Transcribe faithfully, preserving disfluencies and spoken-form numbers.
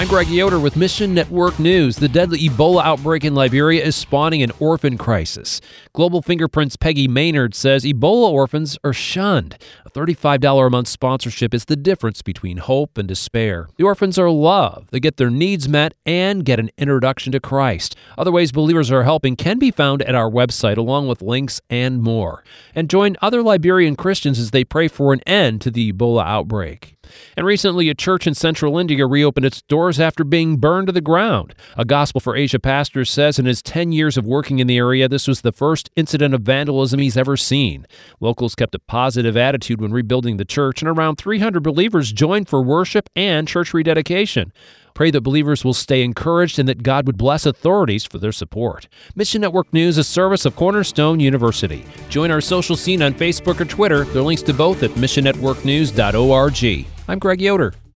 I'm Greg Yoder with Mission Network News. The deadly Ebola outbreak in Liberia is spawning an orphan crisis. Global Fingerprint's Peggy Maynard says Ebola orphans are shunned. A thirty-five dollars a month sponsorship is the difference between hope and despair. The orphans are loved. They get their needs met and get an introduction to Christ. Other ways believers are helping can be found at our website, along with links and more. And join other Liberian Christians as they pray for an end to the Ebola outbreak. And recently, a church in central India reopened its doors after being burned to the ground. A Gospel for Asia pastor says in his ten years of working in the area, this was the first incident of vandalism he's ever seen. Locals kept a positive attitude when rebuilding the church, and around three hundred believers joined for worship and church rededication. Pray that believers will stay encouraged and that God would bless authorities for their support. Mission Network News, a service of Cornerstone University. Join our social scene on Facebook or Twitter. There are links to both at mission network news dot org. I'm Greg Yoder.